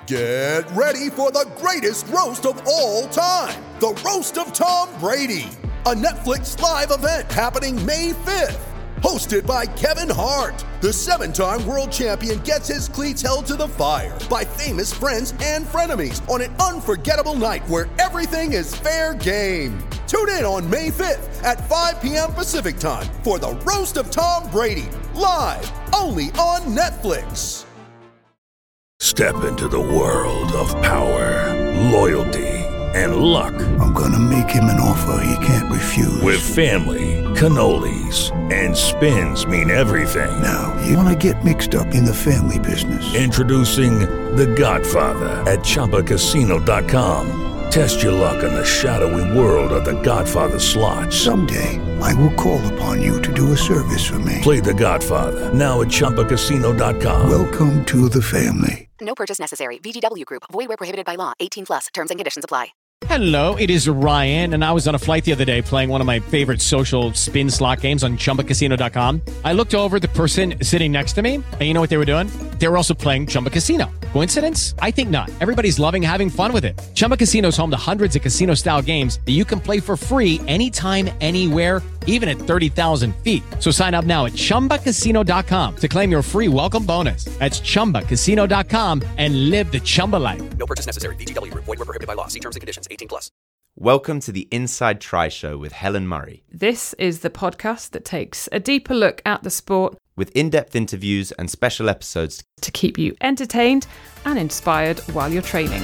Get ready for the greatest roast of all time, the Roast of Tom Brady, a Netflix live event happening May 5th. Hosted by Kevin Hart, the 7-time world champion gets his cleats held to the fire by famous friends and frenemies on an unforgettable night where everything is fair game. Tune in on May 5th at 5 p.m. Pacific time for the Roast of Tom Brady, live only on Netflix. Step into the world of power, loyalty, and luck. I'm gonna make him an offer he can't refuse. With family, cannolis, and spins mean everything. Now, you wanna get mixed up in the family business. Introducing The Godfather at ChumbaCasino.com. Test your luck in the shadowy world of The Godfather slot. Someday, I will call upon you to do a service for me. Play The Godfather, now at ChumbaCasino.com. Welcome to the family. No purchase necessary. VGW Group. Void where prohibited by law. 18+. Terms and conditions apply. Hello, it is Ryan, and I was on a flight the other day playing one of my favorite social spin slot games on ChumbaCasino.com. I looked over at the person sitting next to me, and you know what they were doing? They were also playing Chumba Casino. Coincidence? I think not. Everybody's loving having fun with it. Chumba Casino is home to hundreds of casino-style games that you can play for free anytime, anywhere, even at 30,000 feet. So sign up now at ChumbaCasino.com to claim your free welcome bonus. That's ChumbaCasino.com and live the Chumba life. No purchase necessary. VGW Group. Void where prohibited by law. See terms and conditions. 18+. Welcome to the Inside Try Show with Helen Murray. This is the podcast that takes a deeper look at the sport with in-depth interviews and special episodes to keep you entertained and inspired while you're training.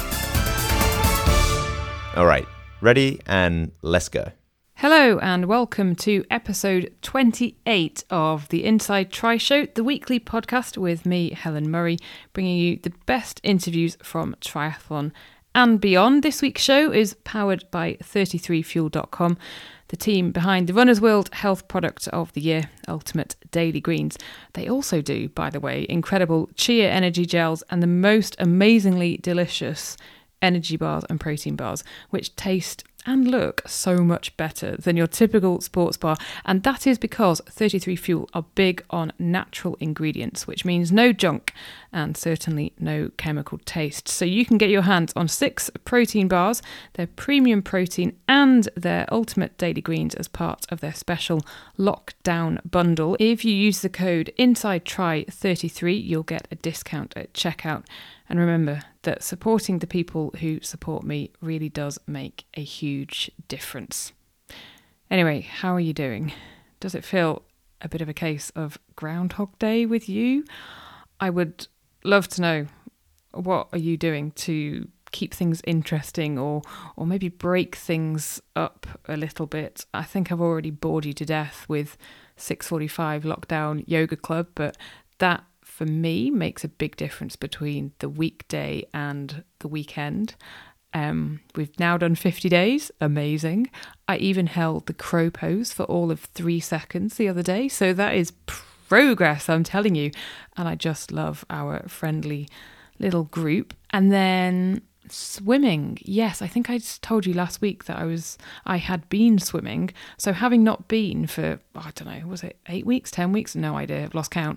All right, ready and let's go. Hello and welcome to episode 28 of the Inside Try Show, the weekly podcast with me, Helen Murray, bringing you the best interviews from triathlon and beyond. This week's show is powered by 33fuel.com, the team behind the Runner's World Health Product of the Year, Ultimate Daily Greens. They also do, by the way, incredible chia energy gels and the most amazingly delicious energy bars and protein bars, which taste and look so much better than your typical sports bar. And that is because 33 Fuel are big on natural ingredients, which means no junk and certainly no chemical taste. So you can get your hands on 6 protein bars, their premium protein and their ultimate daily greens as part of their special lockdown bundle. If you use the code INSIDETRY33, you'll get a discount at checkout. And remember that supporting the people who support me really does make a huge difference. Anyway, how are you doing? Does it feel a bit of a case of Groundhog Day with you? I would love to know, what are you doing to keep things interesting or maybe break things up a little bit? I think I've already bored you to death with 6:45 lockdown yoga club, but that for me makes a big difference between the weekday and the weekend. We've now done 50 days. Amazing. I even held the crow pose for all of 3 seconds the other day. So that is progress, I'm telling you. And I just love our friendly little group. And then swimming. Yes, I think I just told you last week that I had been swimming. So having not been for, I don't know, was it 8 weeks, 10 weeks? No idea. I've lost count.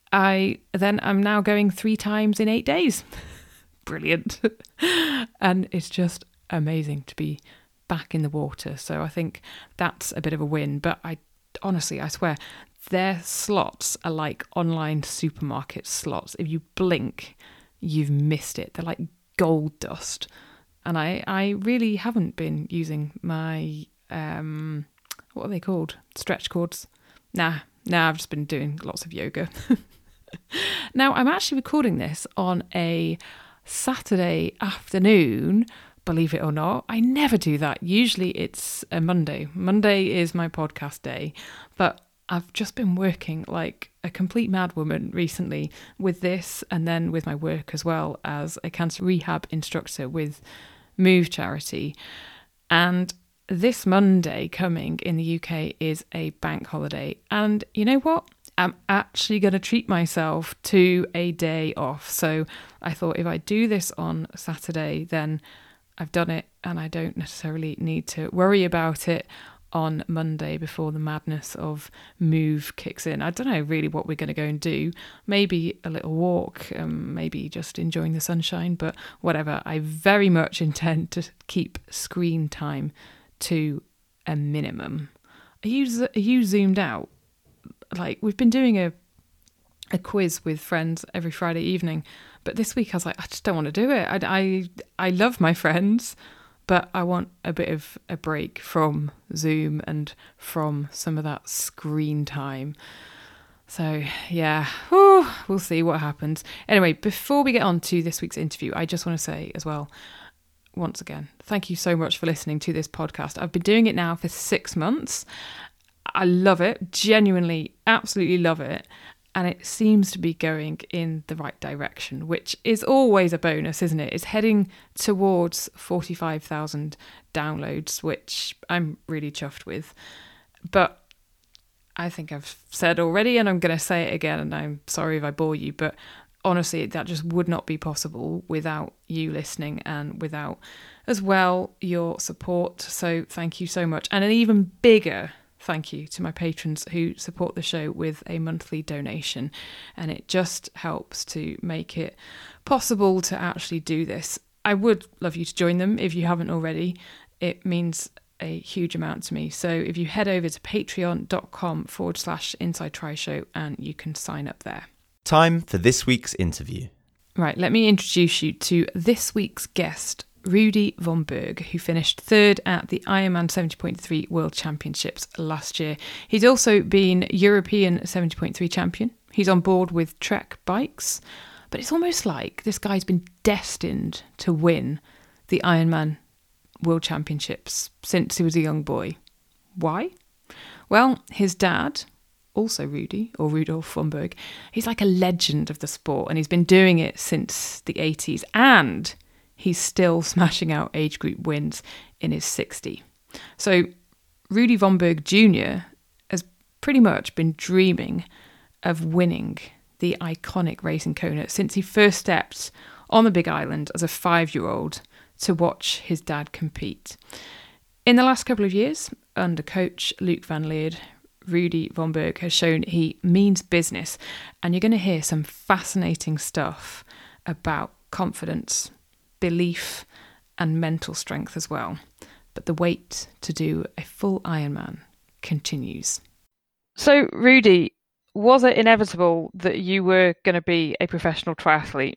I'm now going 3 times in 8 days. Brilliant. And it's just amazing to be back in the water. So I think that's a bit of a win. But I swear, their slots are like online supermarket slots. If you blink, you've missed it. They're like gold dust. And I really haven't been using my, what are they called? Stretch cords? Nah, I've just been doing lots of yoga. Now, I'm actually recording this on a Saturday afternoon, believe it or not. I never do that. Usually it's a Monday. Monday is my podcast day, but I've just been working like a complete madwoman recently with this and then with my work as well as a cancer rehab instructor with Move Charity. And this Monday coming in the UK is a bank holiday. And you know what? I'm actually going to treat myself to a day off. So I thought if I do this on Saturday, then I've done it and I don't necessarily need to worry about it on Monday before the madness of Move kicks in. I don't know really what we're going to go and do. Maybe a little walk, maybe just enjoying the sunshine, but whatever. I very much intend to keep screen time to a minimum. Are you zoomed out? Like, we've been doing a quiz with friends every Friday evening, but this week I was like, I just don't want to do it. I love my friends, but I want a bit of a break from Zoom and from some of that screen time. So yeah, we'll see what happens. Anyway, before we get on to this week's interview, I just want to say as well, once again, thank you so much for listening to this podcast. I've been doing it now for 6 months. I love it, genuinely, absolutely love it. And it seems to be going in the right direction, which is always a bonus, isn't it? It's heading towards 45,000 downloads, which I'm really chuffed with. But I think I've said already, and I'm going to say it again, and I'm sorry if I bore you, but honestly, that just would not be possible without you listening and without, as well, your support. So thank you so much. And an even bigger thank you to my patrons who support the show with a monthly donation, and it just helps to make it possible to actually do this. I would love you to join them if you haven't already. It means a huge amount to me. So if you head over to patreon.com/Inside Try Show and you can sign up there. Time for this week's interview. Right, let me introduce you to this week's guest, Rudy von Berg, who finished third at the Ironman 70.3 World Championships last year. He's also been European 70.3 champion. He's on board with Trek bikes, but it's almost like this guy's been destined to win the Ironman World Championships since he was a young boy. Why? Well, his dad, also Rudy, or Rudolf von Berg, he's like a legend of the sport, and he's been doing it since the 80s, and he's still smashing out age group wins in his 60. So Rudy von Berg Jr. has pretty much been dreaming of winning the iconic race in Kona since he first stepped on the Big Island as a 5-year-old to watch his dad compete. In the last couple of years, under coach Luc van Leerd, Rudy von Berg has shown he means business, and you're going to hear some fascinating stuff about confidence, belief and mental strength as well. But the wait to do a full Ironman continues. So, Rudy, was it inevitable that you were going to be a professional triathlete?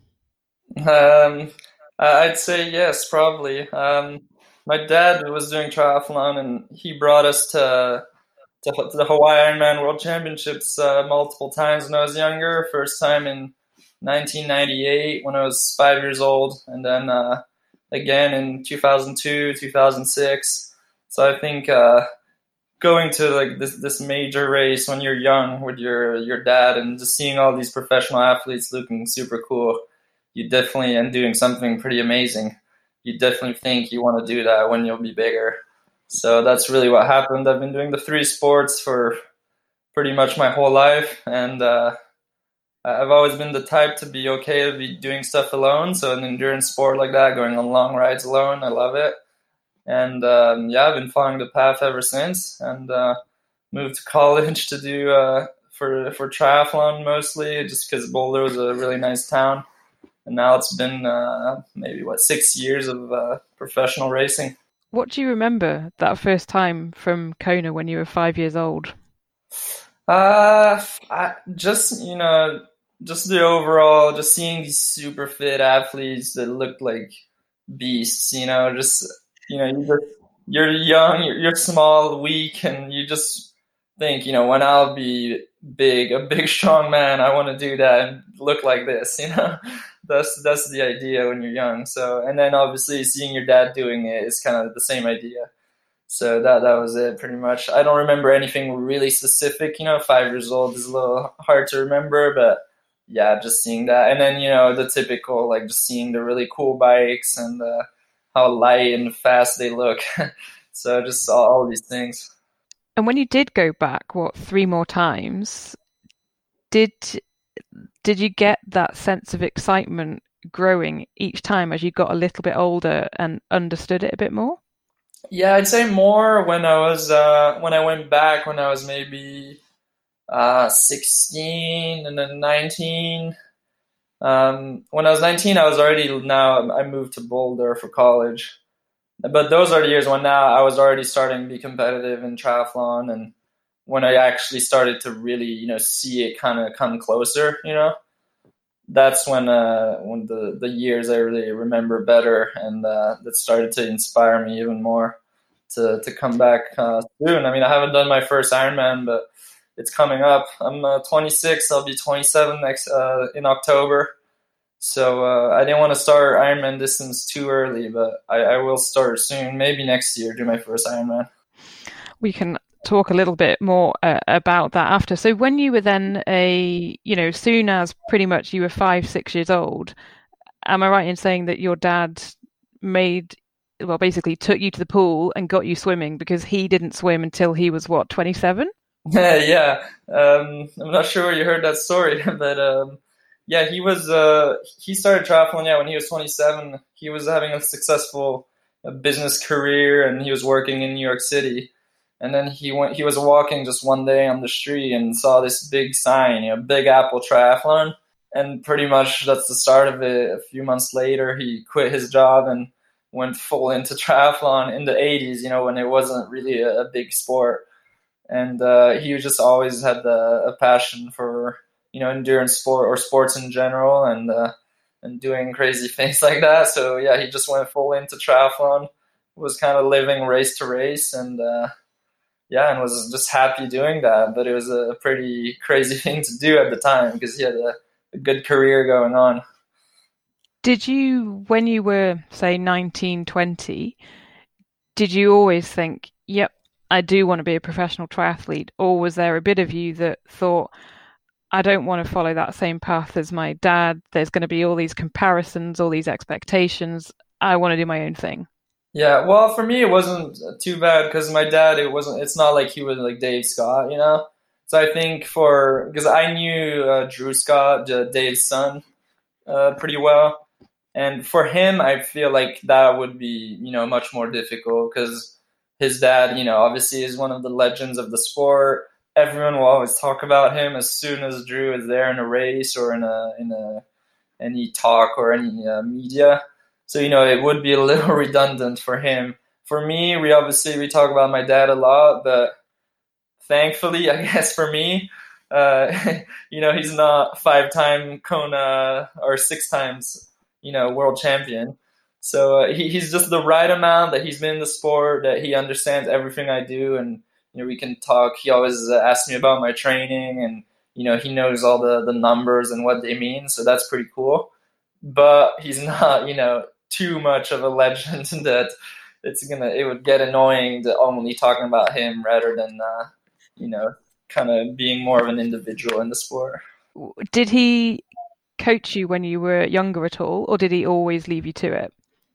I'd say yes, probably. My dad was doing triathlon, and he brought us to the Hawaii Ironman World Championships multiple times when I was younger. First time in 1998 when I was 5 years old, and then again in 2002, 2006. So I think going to like this major race when you're young with your dad and just seeing all these professional athletes looking super cool, you definitely, and doing something pretty amazing, you definitely think you want to do that when you'll be bigger. So that's really what happened. I've been doing the 3 sports for pretty much my whole life, and I've always been the type to be okay to be doing stuff alone. So an endurance sport like that, going on long rides alone, I love it. And I've been following the path ever since, and moved to college to do for triathlon mostly, just because Boulder was a really nice town. And now it's been maybe 6 years of professional racing. What do you remember that first time from Kona when you were 5 years old? Just the overall, just seeing these super fit athletes that looked like beasts, you're young, you're small, weak, and you just think, when I'll be big, a big, strong man, I want to do that and look like this, That's the idea when you're young. So, and then obviously seeing your dad doing it is kind of the same idea. So that was it pretty much. I don't remember anything really specific, 5 years old is a little hard to remember, but yeah, just seeing that. And then, the typical, like just seeing the really cool bikes and how light and fast they look. So just all these things. And when you did go back, 3 more times, did you get that sense of excitement growing each time as you got a little bit older and understood it a bit more? Yeah, I'd say more when I went back when I was maybe 16 and then 19. When I was 19, I moved to Boulder for college. But those are the years when now I was already starting to be competitive in triathlon, and when I actually started to really, see it kind of come closer, that's when the years I really remember better, and that started to inspire me even more to come back soon. I mean, I haven't done my first Ironman, but it's coming up. I'm 26. I'll be 27 next in October. So I didn't want to start Ironman distance too early, but I will start soon. Maybe next year, do my first Ironman. We can talk a little bit more about that after. So when you were then soon as pretty much you were 5-6 years old, am I right in saying that your dad basically took you to the pool and got you swimming because he didn't swim until he was 27? Yeah. I'm not sure where you heard that story, but yeah, he started triathlon, when he was 27. He was having a successful business career, and he was working in New York City. And then he was walking just one day on the street and saw this big sign, Big Apple Triathlon. And pretty much that's the start of it. A few months later, he quit his job and went full into triathlon in the 80s, when it wasn't really a big sport. And he just always had a passion for, endurance sport or sports in general, and doing crazy things like that. So yeah, he just went full into triathlon, was kind of living race to race, and and was just happy doing that. But it was a pretty crazy thing to do at the time because he had a good career going on. Did you, when you were, say, 19, 20, did you always think, yep, I do want to be a professional triathlete? Or was there a bit of you that thought, I don't want to follow that same path as my dad. There's going to be all these comparisons, all these expectations. I want to do my own thing. Yeah, well, for me, it wasn't too bad because my dad, it's not like he was like Dave Scott, So I think because I knew Drew Scott, Dave's son, pretty well. And for him, I feel like that would be, much more difficult because his dad, obviously is one of the legends of the sport. Everyone will always talk about him as soon as Drew is there in a race or in any talk or any media. So, it would be a little redundant for him. For me, we talk about my dad a lot, but thankfully, I guess for me, he's not 5-time Kona or 6 times, world champion. So he's just the right amount that he's been in the sport, that he understands everything I do, and we can talk. He always asks me about my training, and he knows all the numbers and what they mean. So that's pretty cool. But he's not, too much of a legend that it would get annoying to only talking about him rather than kind of being more of an individual in the sport. Did he coach you when you were younger at all, or did he always leave you to it?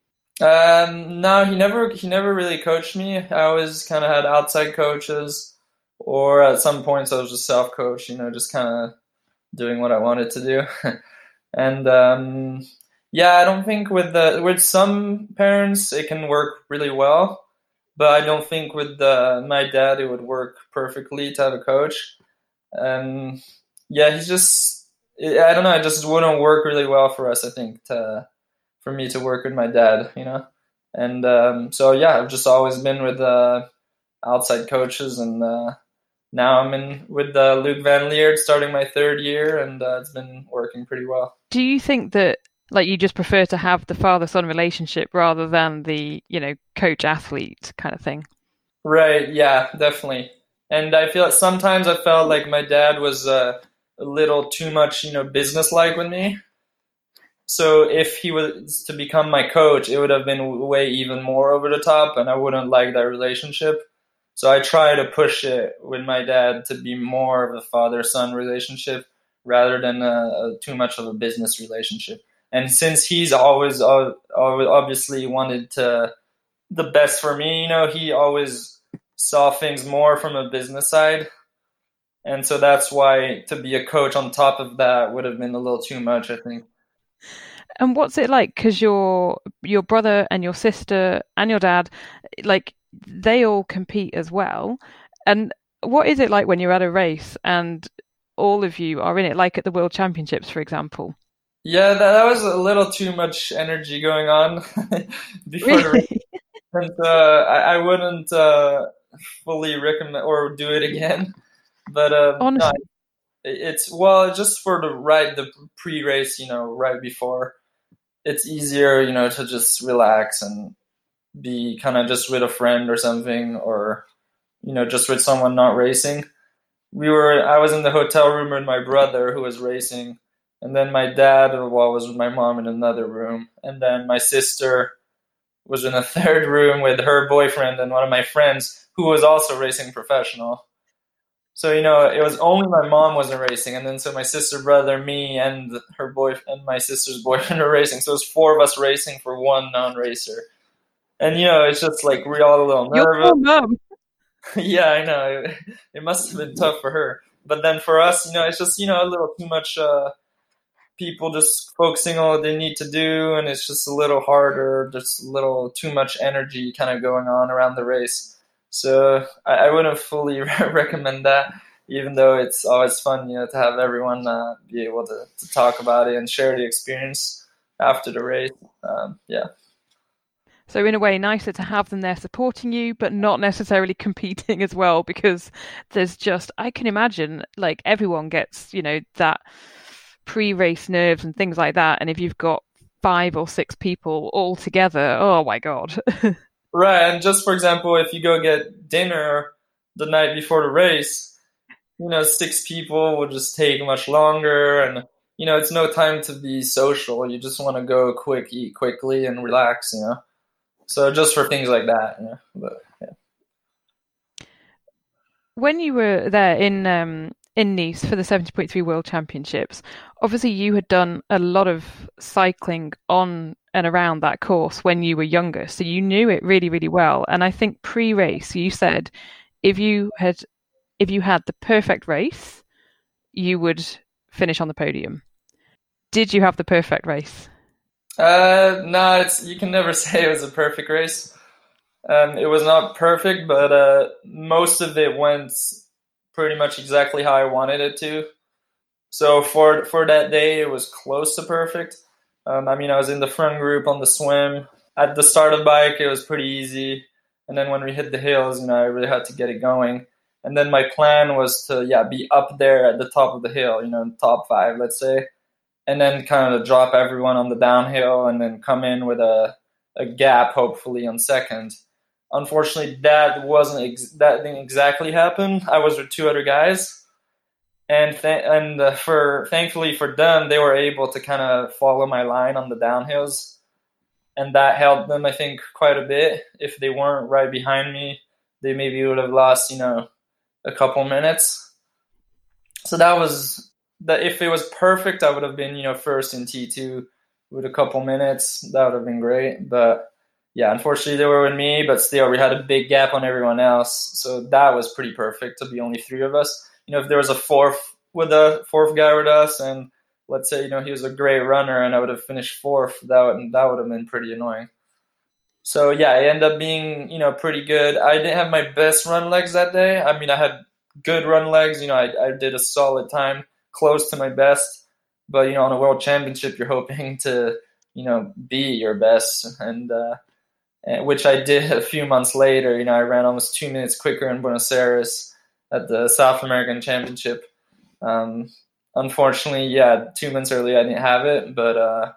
No, he never really coached me. I always kind of had outside coaches, or at some points I was just self-coached, just kind of doing what I wanted to do. And I don't think with some parents it can work really well, but I don't think with my dad it would work perfectly to have a coach. He's just, I don't know, it just wouldn't work really well for us, I think, for me to work with my dad, And I've just always been with outside coaches, and now I'm with Luke Van Leert, starting my 3rd year, and it's been working pretty well. Do you think that you just prefer to have the father-son relationship rather than the, coach-athlete kind of thing? Right, yeah, definitely. And I feel sometimes I felt like my dad was a little too much, business-like with me. So if he was to become my coach, it would have been way even more over the top, and I wouldn't like that relationship. So I try to push it with my dad to be more of a father-son relationship rather than too much of a business relationship. And since he's always obviously wanted the best for me, he always saw things more from a business side. And so that's why to be a coach on top of that would have been a little too much, I think. And what's it like? Because your brother and your sister and your dad, they all compete as well. And what is it like when you're at a race and all of you are in it, like at the World Championships, for example? Yeah, that was a little too much energy going on before the race. And I wouldn't fully recommend or do it again. But honestly, no, it's just for the pre-race, right before. It's easier, to just relax and be kind of just with a friend or something, or just with someone not racing. I was in the hotel room with my brother who was racing, and then my dad was with my mom in another room, and then my sister was in a third room with her boyfriend and one of my friends who was also racing professional. So, it was only my mom wasn't racing, and then so my sister, brother, me, and her boyfriend, my sister's boyfriend were racing. So it was 4 of us racing for one non-racer. And, it's just like we're all a little nervous. Your poor mom. Yeah, I know. It must have been tough for her. But then for us, it's just, a little too much people just focusing on what they need to do, and it's just a little harder, just a little too much energy kind of going on around the race. So I wouldn't fully recommend that, even though it's always fun, to have everyone be able to talk about it and share the experience after the race. Yeah. So in a way, nicer to have them there supporting you, but not necessarily competing as well, because there's just, I can imagine, like everyone gets, that pre-race nerves and things like that. And if you've got 5 or 6 people all together, oh my God. Right, and just for example, if you go get dinner the night before the race, 6 people will just take much longer, and it's no time to be social. You just want to go eat quickly, and relax. So just for things like that. But yeah. When you were there in Nice for the 70.3 World Championships, obviously you had done a lot of cycling on and around that course when you were younger, so you knew it really, really well. And I think pre-race, you said if you had the perfect race, you would finish on the podium. Did you have the perfect race? No, you can never say it was a perfect race. It was not perfect, but most of it went pretty much exactly how I wanted it to. So for that day, it was close to perfect. I was in the front group on the swim. At the start of the bike, it was pretty easy. And then when we hit the hills, I really had to get it going. And then my plan was to, be up there at the top of the hill, top 5, let's say. And then kind of drop everyone on the downhill and then come in with a gap, hopefully, on second. Unfortunately, that didn't exactly happen. I was with 2 other guys. And thankfully for them, they were able to kind of follow my line on the downhills, and that helped them, I think, quite a bit. If they weren't right behind me, they maybe would have lost, a couple minutes. So that was that. If it was perfect, I would have been, first in T2 with a couple minutes. That would have been great. But yeah, unfortunately, they were with me. But still, we had a big gap on everyone else, so that was pretty perfect to be only 3 of us. If there was a fourth guy with us, and let's say, he was a great runner and I would have finished 4th, that would have been pretty annoying. So yeah, it ended up being, pretty good. I didn't have my best run legs that day. I had good run legs. I did a solid time, close to my best. But, on a world championship, you're hoping to, be your best. And which I did a few months later. I ran almost 2 minutes quicker in Buenos Aires at the South American Championship. Unfortunately, 2 months earlier I didn't have it, but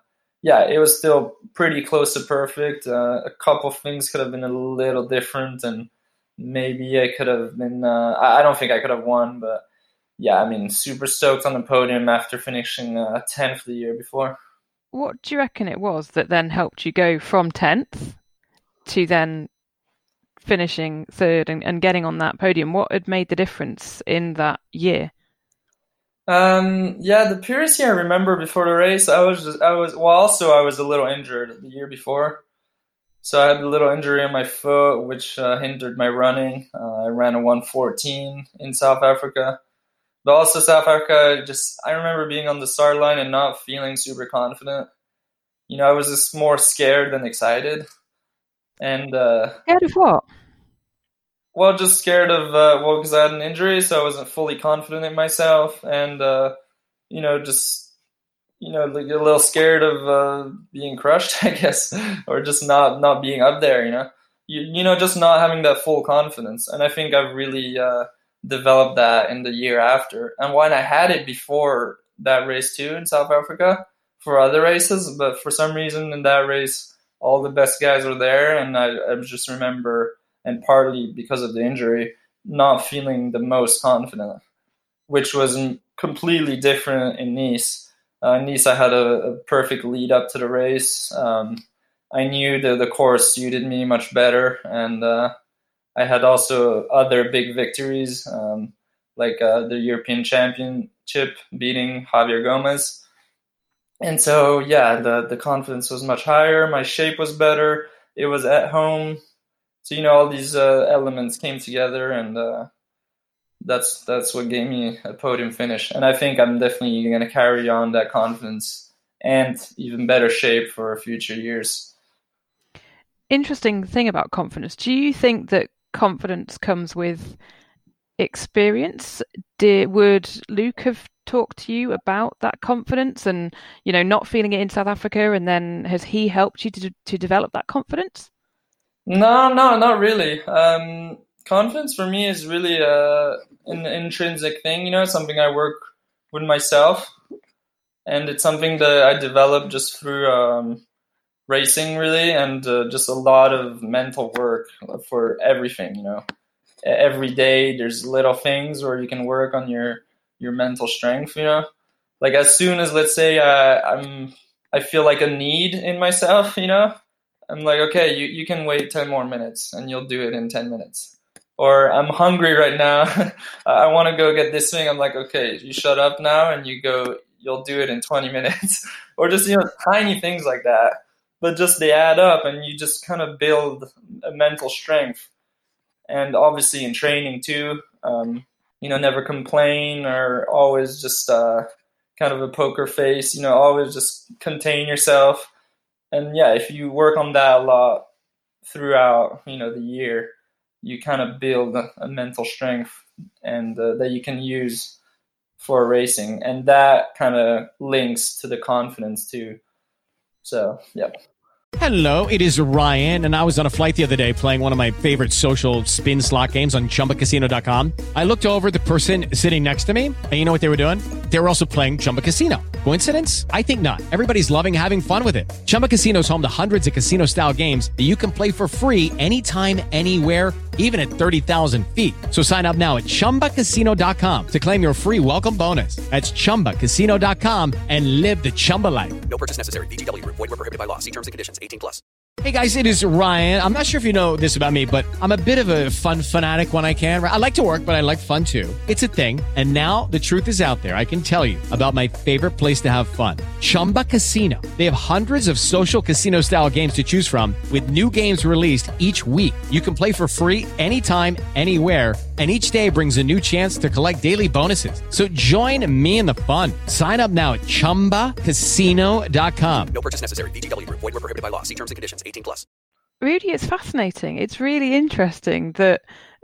it was still pretty close to perfect. A couple things could have been a little different, and maybe I could have been. I don't think I could have won, but super stoked on the podium after finishing 10th the year before. What do you reckon it was that then helped you go from 10th to then finishing 3rd and getting on that podium? What had made the difference in that year? The previous year I remember before the race, I was a little injured the year before. So I had a little injury on my foot, which hindered my running. I ran a 1:14 in South Africa. But also South Africa, I remember being on the start line and not feeling super confident. I was just more scared than excited. And scared of what? Well, just scared of, because I had an injury, so I wasn't fully confident in myself, and, just, like a little scared of being crushed, I guess, or just not being up there, just not having that full confidence. And I think I've really developed that in the year after. And when I had it before that race too in South Africa for other races, but for some reason in that race, all the best guys were there, and I just remember, and partly because of the injury, not feeling the most confident, which was completely different in Nice. Nice, I had a perfect lead up to the race. I knew the course suited me much better, and I had also other big victories, like the European Championship, beating Javier Gomez. And so, yeah, the confidence was much higher. My shape was better. It was at home. So, all these elements came together, and that's what gave me a podium finish. And I think I'm definitely going to carry on that confidence and even better shape for future years. Interesting thing about confidence. Do you think that confidence comes with experience? Would Luke have talked to you about that confidence and, not feeling it in South Africa, and then has he helped you to develop that confidence? No, not really. Confidence for me is really an intrinsic thing, something I work with myself. And it's something that I developed just through racing, really, and just a lot of mental work for everything, Every day there's little things where you can work on your mental strength, Like as soon as, let's say, I feel like a need in myself, I'm like, okay, you can wait 10 more minutes and you'll do it in 10 minutes. Or I'm hungry right now. I want to go get this thing. I'm like, okay, you shut up now and you'll do it in 20 minutes. Or just, tiny things like that. But just they add up and you just kind of build a mental strength. And obviously in training too, never complain or always just kind of a poker face, always just contain yourself. And yeah, if you work on that a lot throughout, the year, you kind of build a mental strength and that you can use for racing. And that kind of links to the confidence too. So, yeah. Hello, it is Ryan, and I was on a flight the other day playing one of my favorite social spin slot games on ChumbaCasino.com. I looked over at the person sitting next to me, and you know what they were doing? They were also playing Chumba Casino. Coincidence? I think not. Everybody's loving having fun with it. Chumba Casino is home to hundreds of casino-style games that you can play for free anytime, anywhere, even at 30,000 feet. So sign up now at ChumbaCasino.com to claim your free welcome bonus. That's ChumbaCasino.com and live the Chumba life. No purchase necessary. VGW. Void where prohibited by law. See terms and conditions. 18+. Hey guys, it is Ryan. I'm not sure if you know this about me, but I'm a bit of a fun fanatic when I can. I like to work, but I like fun too. It's a thing. And now the truth is out there. I can tell you about my favorite place to have fun. Chumba Casino. They have hundreds of social casino style games to choose from with new games released each week. You can play for free anytime, anywhere. And each day brings a new chance to collect daily bonuses. So join me in the fun. Sign up now at ChumbaCasino.com. No purchase necessary. VGW. Void where prohibited by law. See terms and conditions. 18+. Rudy, it's fascinating. It's really interesting that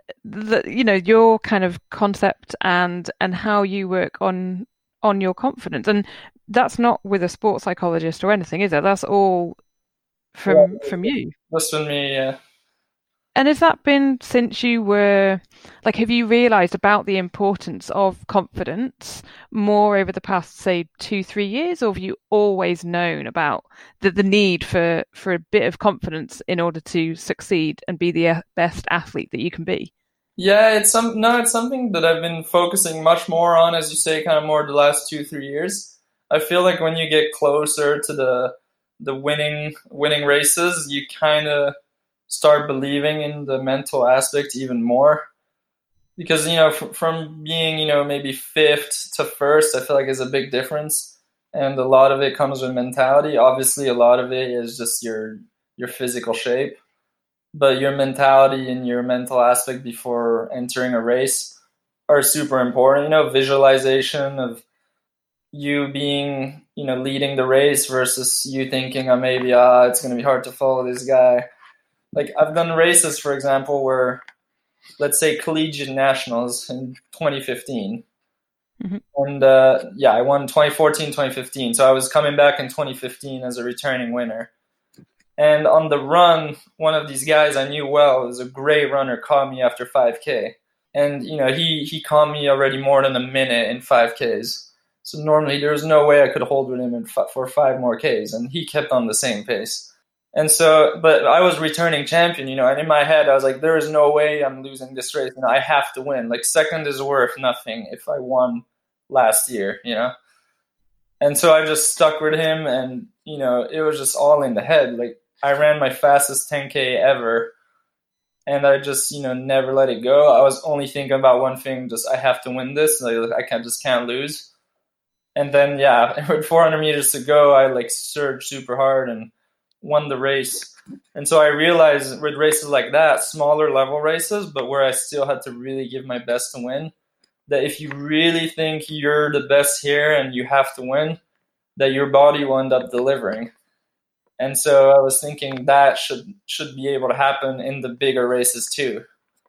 your kind of concept and how you work on your confidence. And that's not with a sports psychologist or anything, is it? That's all from you. That's from me, yeah. And has that been since you were, have you realised about the importance of confidence more over the past, say, 2-3 years? Or have you always known about the need for a bit of confidence in order to succeed and be the best athlete that you can be? Yeah, it's something that I've been focusing much more on, as you say, kind of more the last 2-3 years. I feel like when you get closer to the winning races, you kind of start believing in the mental aspect even more, because from being maybe 5th to 1st, I feel like is a big difference, and a lot of it comes with mentality. Obviously, a lot of it is just your physical shape, but your mentality and your mental aspect before entering a race are super important. Visualization of you being leading the race versus you thinking maybe it's going to be hard to follow this guy. Like I've done races, for example, where let's say, collegiate nationals in 2015. Mm-hmm. And I won 2014, 2015. So I was coming back in 2015 as a returning winner. And on the run, one of these guys I knew well, was a great runner, caught me after 5K. And, he caught me already more than a minute in 5Ks. So normally there was no way I could hold with him for 5 more Ks. And he kept on the same pace. And so, but I was returning champion, and in my head I was like, there is no way I'm losing this race. I have to win. Like, second is worth nothing if I won last year, And so I just stuck with him, and, it was just all in the head. Like, I ran my fastest 10K ever, and I just, never let it go. I was only thinking about one thing, just I have to win this. Like, I can't lose. And then, with 400 meters to go, I surged super hard and won the race. And so I realized with races like that, smaller level races, but where I still had to really give my best to win, that if you really think you're the best here and you have to win, that your body will end up delivering. And so I was thinking that should be able to happen in the bigger races too.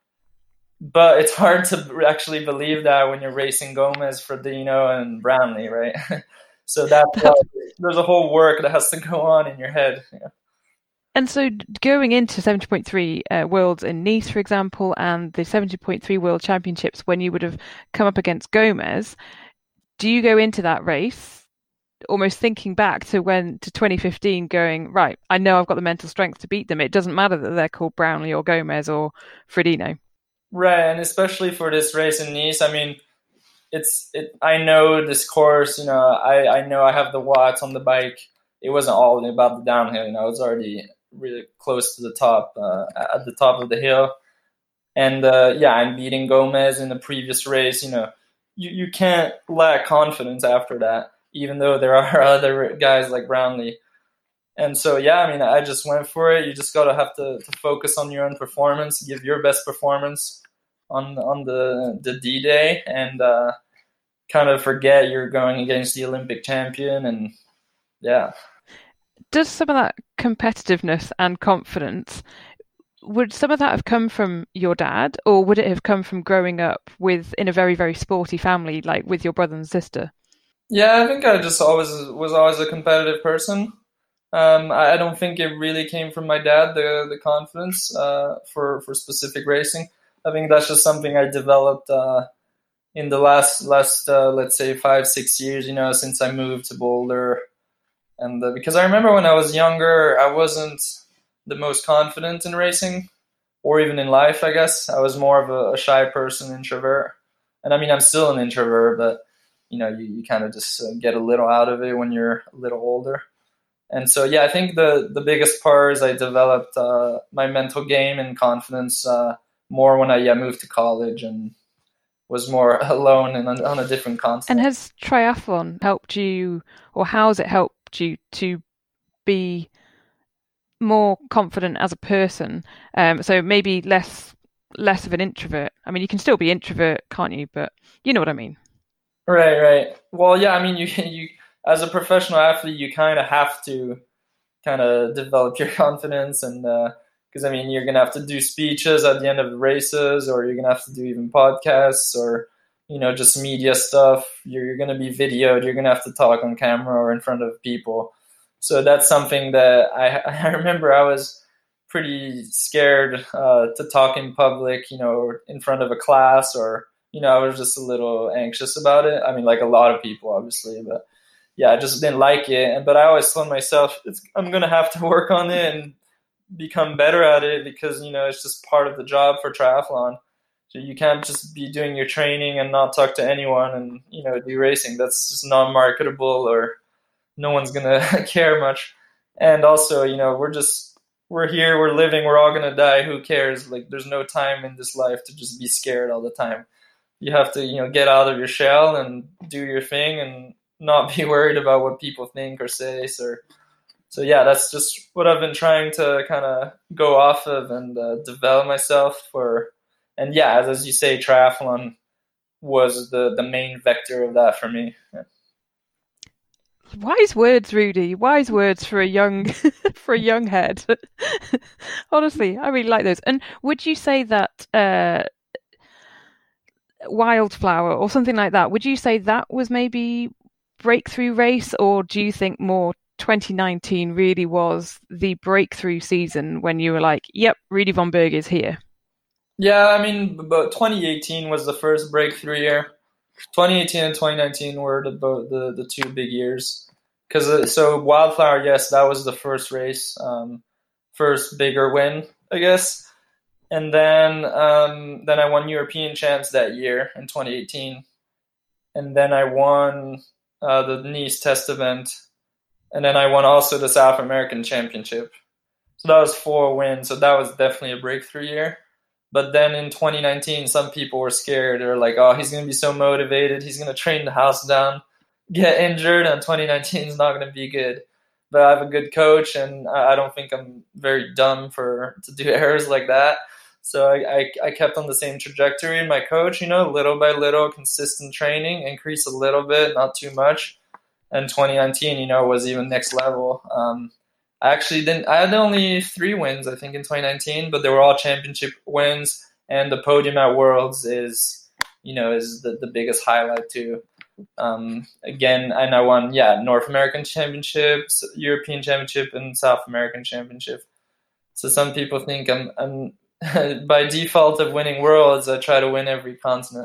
But it's hard to actually believe that when you're racing Gomez, Frodeno, and Brownlee, right? So there's a whole work that has to go on in your head. Yeah. And so going into 70.3 Worlds in Nice, for example, and the 70.3 World Championships, when you would have come up against Gomez, do you go into that race almost thinking back to 2015 going, right, I know I've got the mental strength to beat them. It doesn't matter that they're called Brownlee or Gomez or Frodeno. Right, and especially for this race in Nice, I mean, I know this course, I know I have the watts on the bike. It wasn't all about the downhill, it was already really close to the top, at the top of the hill. And I'm beating Gomez in the previous race. You can't lack confidence after that, even though there are other guys like Brownlee. And so, I just went for it. You just got to have to focus on your own performance, give your best performance on the D-Day, and kind of forget you're going against the Olympic champion. And does some of that competitiveness and confidence, would some of that have come from your dad, or would it have come from growing up in a very, very sporty family, like with your brother and sister? Yeah, I think I just was always a competitive person. I don't think it really came from my dad, the confidence for specific racing. I think that's just something I developed in the last let's say 5-6 years, since I moved to Boulder. And because I remember when I was younger, I wasn't the most confident in racing, or even in life, I guess. I was more of a shy person, introvert. And I mean, I'm still an introvert, but, you kind of just get a little out of it when you're a little older. And so, I think the biggest part is I developed my mental game and confidence more when I moved to college and was more alone and on a different continent. And has triathlon helped you, or how has it helped you to be more confident as a person? So maybe less of an introvert. I mean, you can still be introvert, can't you? But you know what I mean. Right. Well, I mean, you as a professional athlete, you kind of have to kind of develop your confidence, and because I mean, you're gonna have to do speeches at the end of the races, or you're gonna have to do even podcasts, or just media stuff. You're gonna be videoed. You're gonna have to talk on camera or in front of people. So that's something that I remember I was pretty scared to talk in public, or in front of a class, or I was just a little anxious about it. I mean, like a lot of people, obviously, but I just didn't like it. But I always told myself, I'm going to have to work on it and become better at it, because, it's just part of the job for triathlon. So you can't just be doing your training and not talk to anyone and, do racing. That's just not marketable, or no one's going to care much. And also, we're here, we're living, we're all going to die. Who cares? Like, there's no time in this life to just be scared all the time. You have to, get out of your shell and do your thing and not be worried about what people think or say. So that's just what I've been trying to kind of go off of and develop myself for. And as you say, triathlon was the main vector of that for me. Yeah. Wise words, Rudy. Wise words for a young for a young head. Honestly, I really like those. And would you say that Wildflower or something like that, would you say that was maybe breakthrough race, or do you think more 2019 really was the breakthrough season when you were like, yep, Rudy von Berg is here? Yeah, I mean, but 2018 was the first breakthrough year. 2018 and 2019 were the two big years. So Wildflower, yes, that was the first race, first bigger win, I guess. And then I won European champs that year in 2018. And then I won the Nice test event. And then I won also the South American Championship. So that was 4 wins. So that was definitely a breakthrough year. But then in 2019, some people were scared. They were like, oh, he's going to be so motivated. He's going to train the house down, get injured, and 2019 is not going to be good. But I have a good coach, and I don't think I'm very dumb to do errors like that. So I kept on the same trajectory. And my coach, little by little, consistent training, increase a little bit, not too much. And 2019, was even next level. I had only 3 wins, I think, in 2019, but they were all championship wins. And the podium at Worlds is the biggest highlight too. Again, and I won, North American Championships, European Championship, and South American Championship. So some people think I'm by default of winning Worlds, I try to win every continent.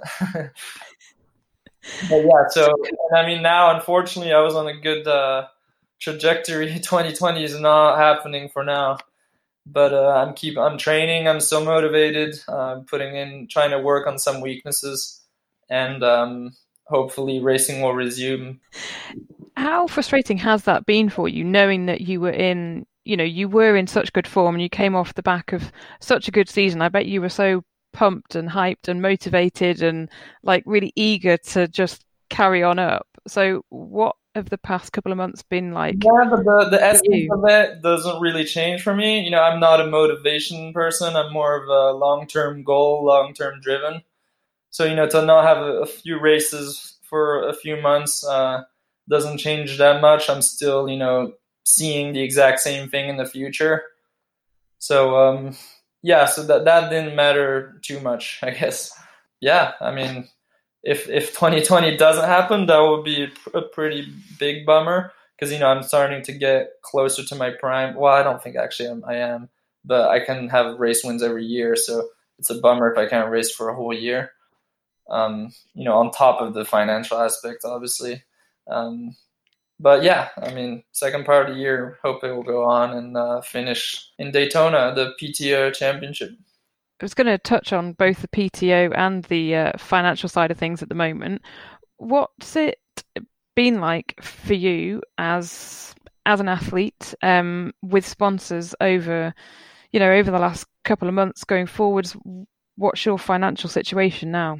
But now, unfortunately, I was on a good trajectory. 2020 is not happening for now, but I'm training. I'm so motivated. Trying to work on some weaknesses, and hopefully racing will resume. How frustrating has that been for you, knowing that you were in such good form and you came off the back of such a good season? I bet you were so pumped and hyped and motivated and like really eager to just carry on up. So what have the past couple of months been like? Yeah, but the essence of it doesn't really change for me. I'm not a motivation person. I'm more of a long-term goal, long-term driven. So, to not have a few races for a few months doesn't change that much. I'm still, seeing the exact same thing in the future. So, so that didn't matter too much, I guess. Yeah, I mean, if 2020 doesn't happen, that would be a pretty big bummer because, I'm starting to get closer to my prime. Well, I don't think actually I am, but I can have race wins every year. So it's a bummer if I can't race for a whole year, on top of the financial aspect, obviously. But yeah, I mean, second part of the year, hope it will go on and finish in Daytona, the PTO championship. I was going to touch on both the PTO and the financial side of things at the moment. What's it been like for you as an athlete with sponsors over the last couple of months going forwards? What's your financial situation now?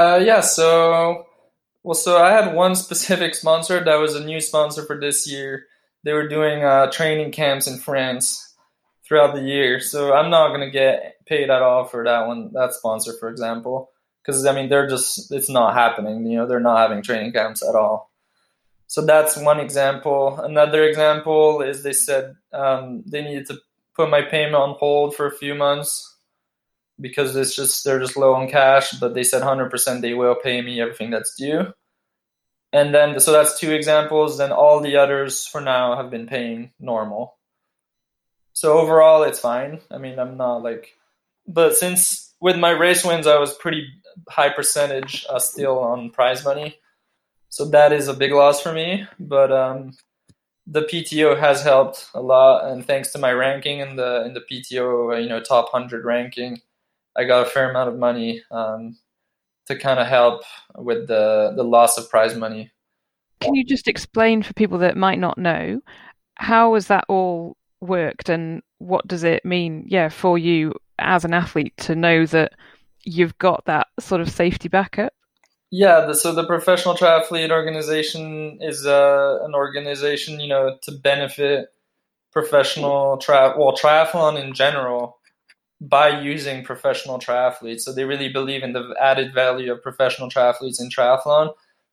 So I had one specific sponsor that was a new sponsor for this year. They were doing training camps in France throughout the year. So I'm not going to get paid at all for that sponsor, for example, because, it's not happening. They're not having training camps at all. So that's one example. Another example is they said they needed to put my payment on hold for a few months because they're just low on cash, but they said 100% they will pay me everything that's due. And then, so that's 2 examples. Then all the others for now have been paying normal. So overall, it's fine. I mean, I'm not but since with my race wins, I was pretty high percentage still on prize money. So that is a big loss for me. But the PTO has helped a lot. And thanks to my ranking in the PTO, top 100 ranking, I got a fair amount of money to kind of help with the loss of prize money. Can you just explain for people that might not know, how has that all worked and what does it mean, for you as an athlete to know that you've got that sort of safety backup? Yeah, so the Professional Triathlete Organization is an organization, to benefit professional triathlon in general by using professional triathletes. So they really believe in the added value of professional triathletes in triathlon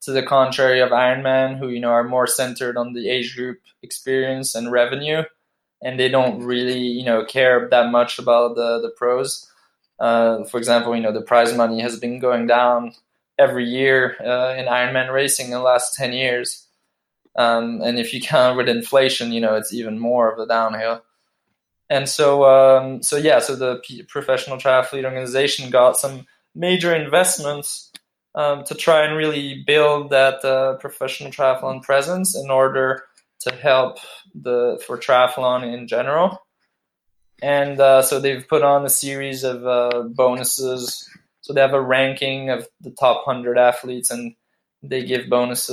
to the contrary of Ironman, who, are more centered on the age group experience and revenue, and they don't really, care that much about the pros. For example, the prize money has been going down every year in Ironman racing in the last 10 years. And if you count with inflation, it's even more of a downhill. And so the Professional Triathlete Organization got some major investments to try and really build that professional triathlon presence in order to help for triathlon in general. And so they've put on a series of bonuses. So they have a ranking of the top 100 athletes, and they give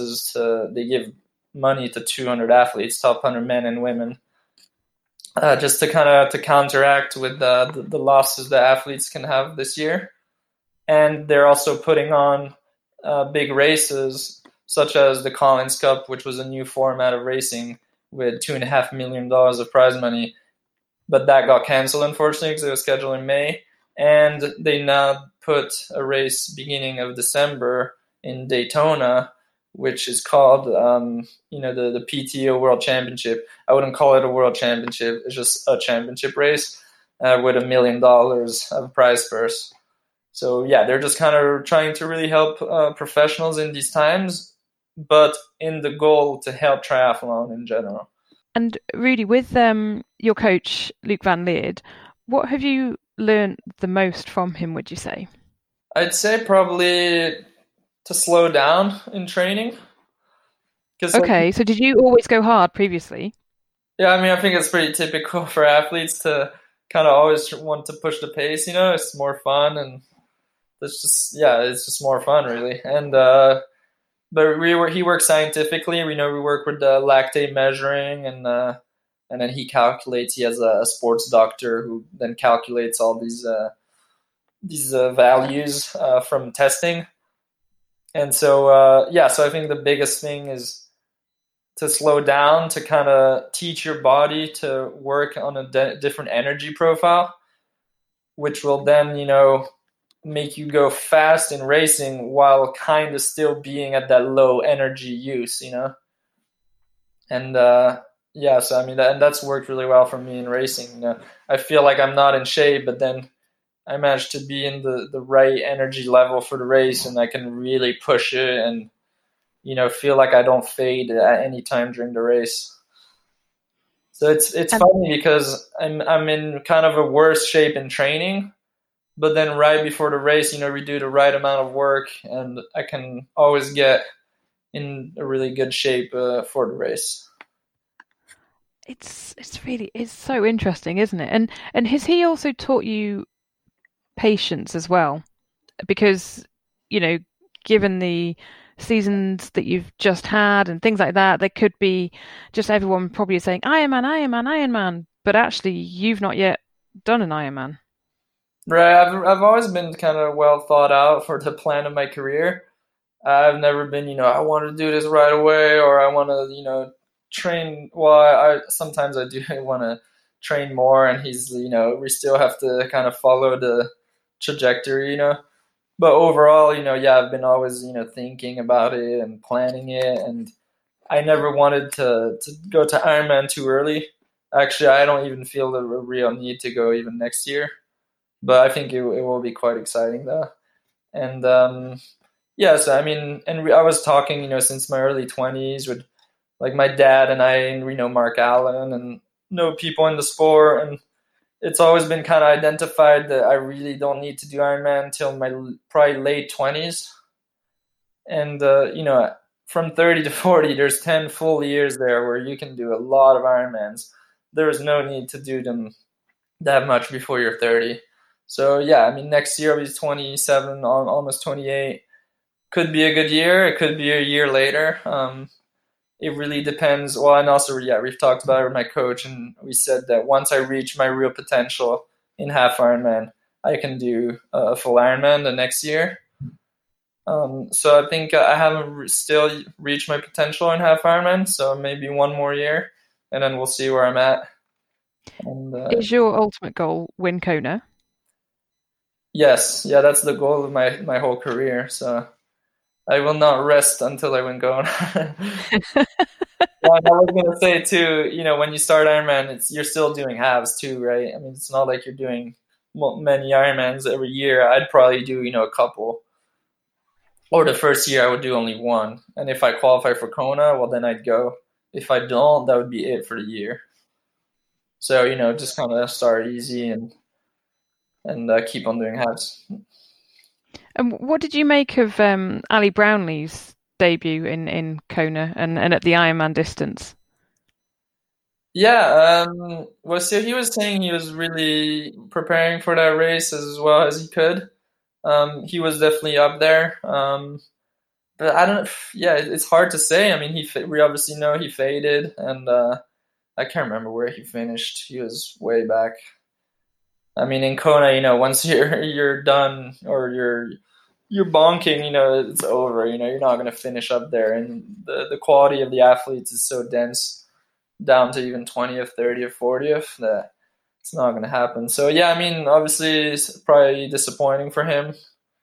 money to 200 athletes, top 100 men and women, just to counteract with the losses the athletes can have this year. And they're also putting on big races, such as the Collins Cup, which was a new format of racing with $2.5 million of prize money. But that got canceled, unfortunately, because it was scheduled in May. And they now put a race beginning of December in Daytona, which is called, the PTO World Championship. I wouldn't call it a World Championship. It's just a championship race with $1 million of prize purse. So, yeah, they're just kind of trying to really help professionals in these times, but in the goal to help triathlon in general. And Rudy, with your coach, Luc Van Leerd, what have you learned the most from him, would you say? I'd say probably to slow down in training. Okay, so did you always go hard previously? Yeah, I think it's pretty typical for athletes to kind of always want to push the pace, it's more fun, and it's just more fun, really. And but he works scientifically. We work with the lactate measuring, and then he calculates. He has a sports doctor who then calculates all these values from testing. And so so I think the biggest thing is to slow down, to kind of teach your body to work on a different energy profile, which will then make you go fast in racing while kind of still being at that low energy use, And and that's worked really well for me in racing. I feel like I'm not in shape, but then I managed to be in the right energy level for the race, and I can really push it and, feel like I don't fade at any time during the race. So it's funny because I'm in kind of a worse shape in training, but then right before the race, we do the right amount of work, and I can always get in a really good shape for the race. It's so interesting, isn't it? And has he also taught you patience as well? Because, given the seasons that you've just had and things like that, there could be just everyone probably saying Ironman, but actually you've not yet done an Ironman. Right, I've always been kind of well thought out for the plan of my career. I've never been, I want to do this right away, or I want to, train. Well, sometimes I do want to train more, and we still have to kind of follow the trajectory, But overall, I've been always, thinking about it and planning it, and I never wanted to go to Ironman too early. Actually, I don't even feel the real need to go even next year. But I think it will be quite exciting, though. And I was talking, since my early 20s with like my dad and I, and Mark Allen, and people in the sport, and it's always been kind of identified that I really don't need to do Ironman until my probably late 20s. And from 30 to 40, there's 10 full years there where you can do a lot of Ironmans. There is no need to do them that much before you're 30. So, next year I'll be 27, almost 28. Could be a good year. It could be a year later. It really depends. Well, and also, we've talked about it with my coach, and we said that once I reach my real potential in half Ironman, I can do a full Ironman the next year. So I think I haven't still reached my potential in half Ironman, so maybe one more year, and then we'll see where I'm at. And, is your ultimate goal win Kona? Yes, that's the goal of my whole career. So I will not rest until I win Kona. Well, I was going to say too, you know, when you start Ironman, you're still doing halves too, right? I mean, it's not like you're doing many Ironmans every year. I'd probably do, you know, a couple. Or the first year I would do only one. And if I qualify for Kona, well, then I'd go. If I don't, that would be it for the year. So, you know, just kind of start easy and keep on doing halves. And what did you make of Ali Brownlee's debut in Kona and at the Ironman distance? Yeah, well, so he was saying he was really preparing for that race as well as he could. He was definitely up there. But I don't, yeah, it's hard to say. I mean, we obviously know he faded, and I can't remember where he finished. He was way back. I mean, in Kona, you know, once you're done or you're bonking, you know, it's over. You know, you're not going to finish up there. And the quality of the athletes is so dense down to even 20th, 30th, 40th that it's not going to happen. So, yeah, I mean, obviously it's probably disappointing for him.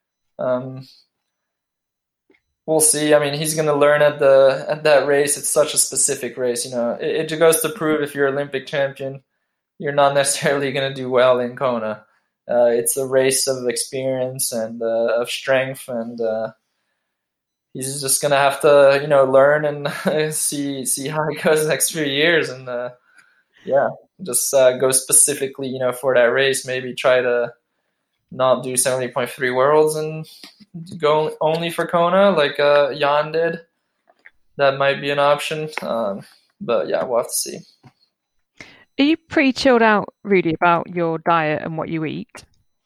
We'll see. I mean, he's going to learn at that race. It's such a specific race. You know, it goes to prove if you're Olympic champion, you're not necessarily going to do well in Kona. It's a race of experience and of strength, and he's just going to have to, you know, learn and see how it goes the next few years, and just go specifically, you know, for that race. Maybe try to not do 70.3 worlds and go only for Kona like Jan did. That might be an option, but yeah, we'll have to see. Are you pretty chilled out, Rudy, about your diet and what you eat?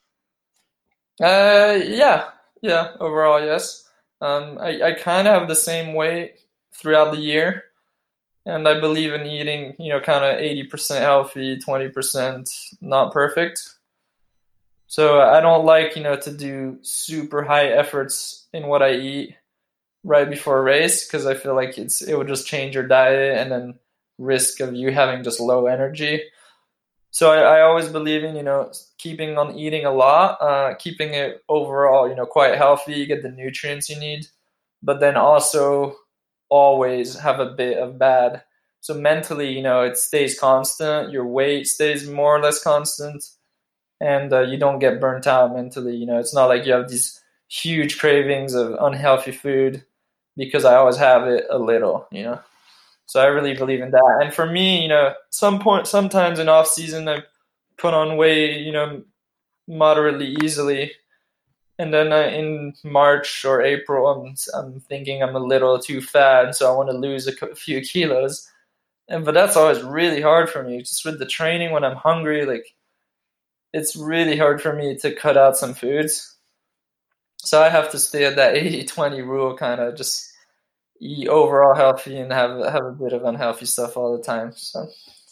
Yeah, overall, yes. I kind of have the same weight throughout the year, and I believe in eating, you know, kind of 80% healthy, 20% not perfect. So I don't like, you know, to do super high efforts in what I eat right before a race, because I feel like it would just change your diet and then risk of you having just low energy. So I always believe in, you know, keeping on eating a lot, keeping it overall, you know, quite healthy, you get the nutrients you need, but then also always have a bit of bad. So mentally, you know, it stays constant, your weight stays more or less constant, and you don't get burnt out mentally. You know, it's not like you have these huge cravings of unhealthy food, because I always have it a little, you know. So I really believe in that. And for me, you know, sometimes in off season, I put on weight, you know, moderately easily. And then in March or April, I'm thinking I'm a little too fat, so I want to lose a few kilos. But that's always really hard for me. Just with the training, when I'm hungry, like, it's really hard for me to cut out some foods. So I have to stay at that 80-20 rule, kind of just eat overall healthy and have a bit of unhealthy stuff all the time. So.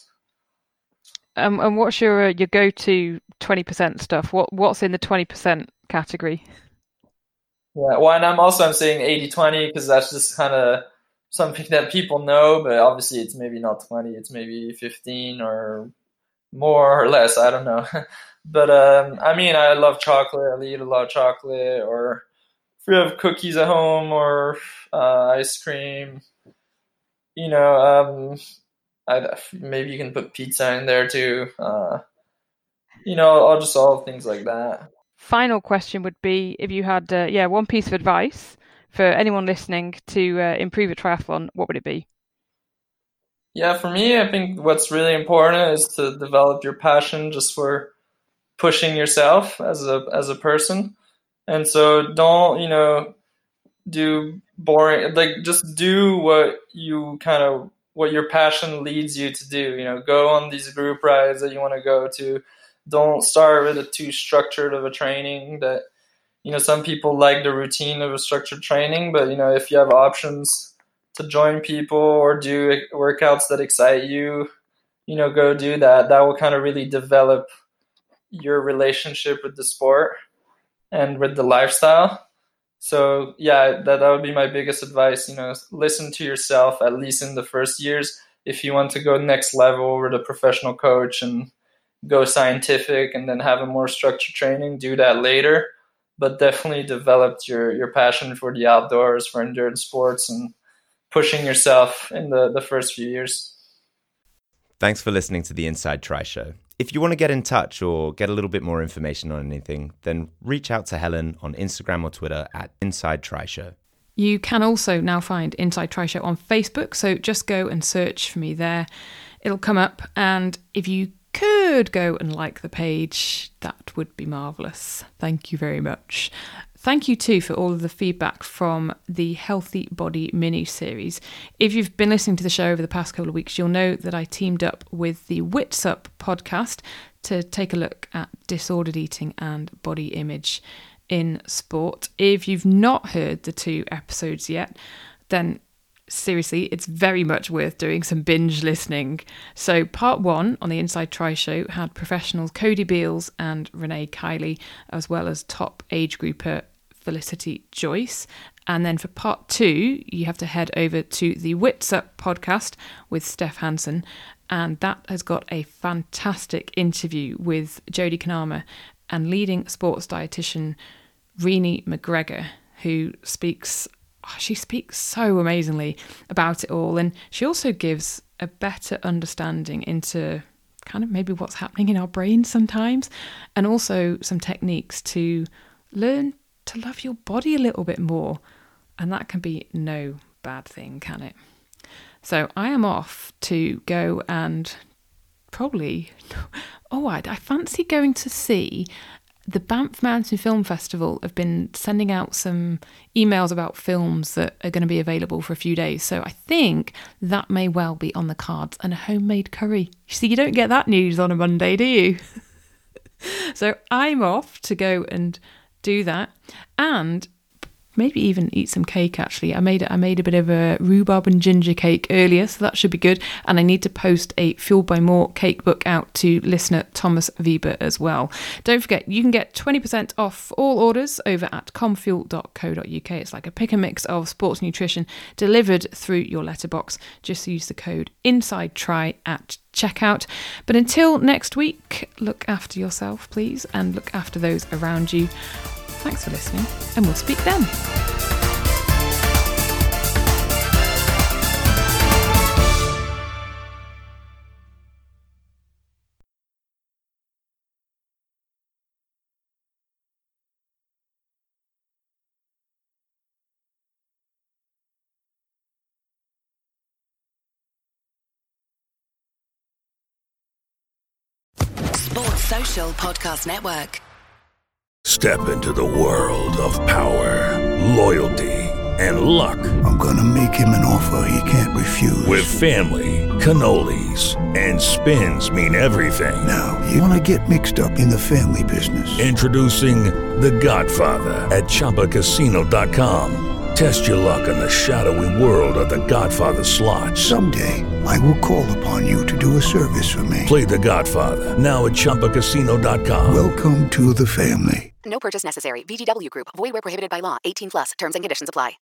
And what's your go-to 20% stuff? What's in the 20% category? Yeah, well, and I'm saying 80-20 because that's just kind of something that people know, but obviously it's maybe not 20, it's maybe 15 or more or less, I don't know. But I mean, I love chocolate. I eat a lot of chocolate, or if we have cookies at home or ice cream, you know, maybe you can put pizza in there too. You know, all things like that. Final question would be, if you had one piece of advice for anyone listening to improve at triathlon, what would it be? Yeah, for me, I think what's really important is to develop your passion just for pushing yourself as a person. And so don't, you know, do boring, like, just do what your passion leads you to do. You know, go on these group rides that you want to go to. Don't start with a too structured of a training that, you know, some people like the routine of a structured training, but, you know, if you have options to join people or do workouts that excite you, you know, go do that. That will kind of really develop your relationship with the sport and with the lifestyle. So yeah, that would be my biggest advice. You know, listen to yourself, at least in the first years. If you want to go next level with a professional coach and go scientific and then have a more structured training, do that later. but definitely developed your passion for the outdoors, for endurance sports, and pushing yourself in the first few years. Thanks for listening to the Inside Tri Show. If you want to get in touch or get a little bit more information on anything, then reach out to Helen on Instagram or Twitter at Inside Tri Show. You can also now find Inside Tri Show on Facebook, so just go and search for me there. It'll come up, and if you could go and like the page, that would be marvellous. Thank you very much. Thank you too for all of the feedback from the Healthy Body mini-series. If you've been listening to the show over the past couple of weeks, you'll know that I teamed up with the Wits Up podcast to take a look at disordered eating and body image in sport. If you've not heard the 2 episodes yet, then seriously, it's very much worth doing some binge listening. So part 1 on the Inside Tri Show had professionals Cody Beals and Renee Kiley, as well as top age grouper Felicity Joyce. And then for part 2, you have to head over to the Wits Up podcast with Steph Hansen. And that has got a fantastic interview with Jodie Kanama and leading sports dietitian Renee McGregor, who speaks so amazingly about it all, and she also gives a better understanding into kind of maybe what's happening in our brains sometimes, and also some techniques to learn to love your body a little bit more, and that can be no bad thing, can it? So I am off to go and probably I fancy going to see the Banff Mountain Film Festival. Have been sending out some emails about films that are going to be available for a few days. So I think that may well be on the cards, and a homemade curry. You see, you don't get that news on a Monday, do you? So I'm off to go and do that, and maybe even eat some cake. Actually, I made a bit of a rhubarb and ginger cake earlier, so that should be good. And I need to post a Fueled by More cake book out to listener Thomas Weber as well. Don't forget, you can get 20% off all orders over at comfuel.co.uk. It's like a pick and mix of sports nutrition delivered through your letterbox. Just use the code INSIDETRI at checkout. But until next week, look after yourself, please, and look after those around you. Thanks for listening, and we'll speak then. Sports Social Podcast Network. Step into the world of power, loyalty, and luck. I'm gonna make him an offer he can't refuse. With family, cannolis, and spins mean everything. Now, you wanna get mixed up in the family business. Introducing The Godfather at ChumbaCasino.com. Test your luck in the shadowy world of The Godfather slot. Someday, I will call upon you to do a service for me. Play The Godfather now at ChumbaCasino.com. Welcome to the family. No purchase necessary. VGW Group. Void where prohibited by law. 18+. Terms and conditions apply.